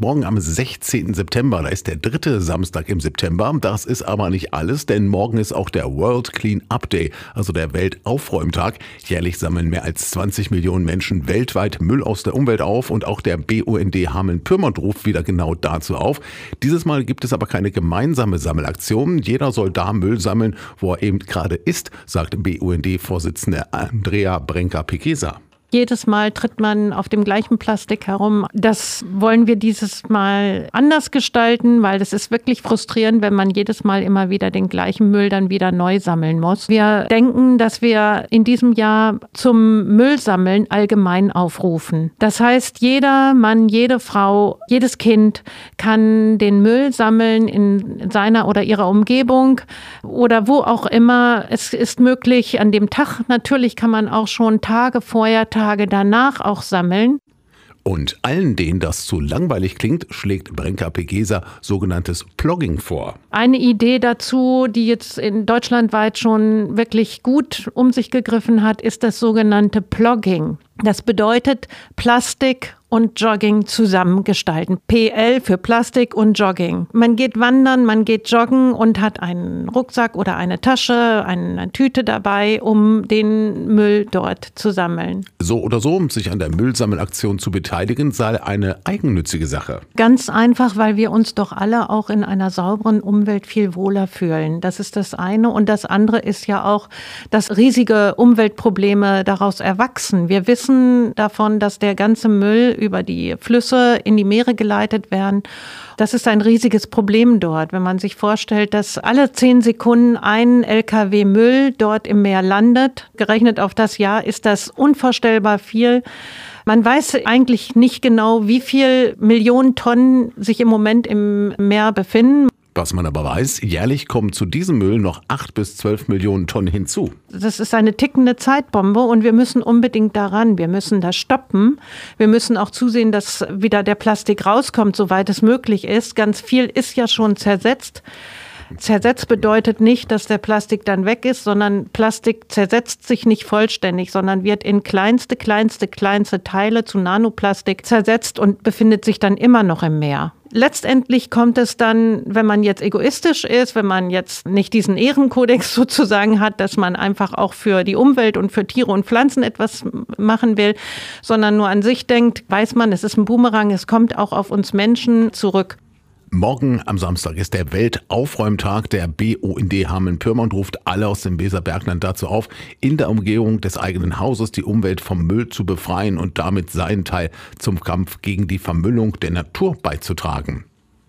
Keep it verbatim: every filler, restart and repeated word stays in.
morgen am sechzehnten September. Da ist der dritte Samstag im September. Das ist aber nicht alles, denn morgen ist auch der World Clean Up Day, also der Weltaufräumtag. Jährlich sammeln mehr als zwanzig Millionen Menschen weltweit Müll aus der Umwelt auf und auch der B U N D Hameln-Pyrmont ruft wieder genau dazu auf. Dieses Mal gibt es aber keine gemeinsame Sammelaktion. Jeder soll da Müll sammeln, wo er eben gerade ist, sagt B U N D-Vorsitzende Andrea Brenker-Pikesa. Jedes Mal tritt man auf dem gleichen Plastik herum. Das wollen wir dieses Mal anders gestalten, weil es ist wirklich frustrierend, wenn man jedes Mal immer wieder den gleichen Müll dann wieder neu sammeln muss. Wir denken, dass wir in diesem Jahr zum Müllsammeln allgemein aufrufen. Das heißt, jeder Mann, jede Frau, jedes Kind kann den Müll sammeln in seiner oder ihrer Umgebung oder wo auch immer. Es ist möglich an dem Tag. Natürlich kann man auch schon Tage vorher, Tage danach auch sammeln. Und allen, denen das zu langweilig klingt, schlägt Brenker-Pikesa sogenanntes Plogging vor. Eine Idee dazu, die jetzt in deutschlandweit schon wirklich gut um sich gegriffen hat, ist das sogenannte Plogging. Das bedeutet Plastik und Jogging zusammengestalten. P L für Plastik und Jogging. Man geht wandern, man geht joggen und hat einen Rucksack oder eine Tasche, eine Tüte dabei, um den Müll dort zu sammeln. So oder so, um sich an der Müllsammelaktion zu beteiligen, sei eine eigennützige Sache. Ganz einfach, weil wir uns doch alle auch in einer sauberen Umwelt viel wohler fühlen. Das ist das eine. Und das andere ist ja auch, dass riesige Umweltprobleme daraus erwachsen. Wir wissen davon, dass der ganze Müll über die Flüsse in die Meere geleitet werden. Das ist ein riesiges Problem dort, wenn man sich vorstellt, dass alle zehn Sekunden ein L K W Müll dort im Meer landet. Gerechnet auf das Jahr ist das unvorstellbar viel. Man weiß eigentlich nicht genau, wie viel Millionen Tonnen sich im Moment im Meer befinden. Was man aber weiß, jährlich kommen zu diesem Müll noch acht bis zwölf Millionen Tonnen hinzu. Das ist eine tickende Zeitbombe und wir müssen unbedingt daran. Wir müssen das stoppen. Wir müssen auch zusehen, dass wieder der Plastik rauskommt, soweit es möglich ist. Ganz viel ist ja schon zersetzt. Zersetzt bedeutet nicht, dass der Plastik dann weg ist, sondern Plastik zersetzt sich nicht vollständig, sondern wird in kleinste, kleinste, kleinste Teile zu Nanoplastik zersetzt und befindet sich dann immer noch im Meer. Letztendlich kommt es dann, wenn man jetzt egoistisch ist, wenn man jetzt nicht diesen Ehrenkodex sozusagen hat, dass man einfach auch für die Umwelt und für Tiere und Pflanzen etwas machen will, sondern nur an sich denkt, weiß man, es ist ein Boomerang, es kommt auch auf uns Menschen zurück. Morgen am Samstag ist der Weltaufräumtag. Der B U N D Hameln-Pyrmont ruft alle aus dem Weserbergland dazu auf, in der Umgebung des eigenen Hauses die Umwelt vom Müll zu befreien und damit seinen Teil zum Kampf gegen die Vermüllung der Natur beizutragen.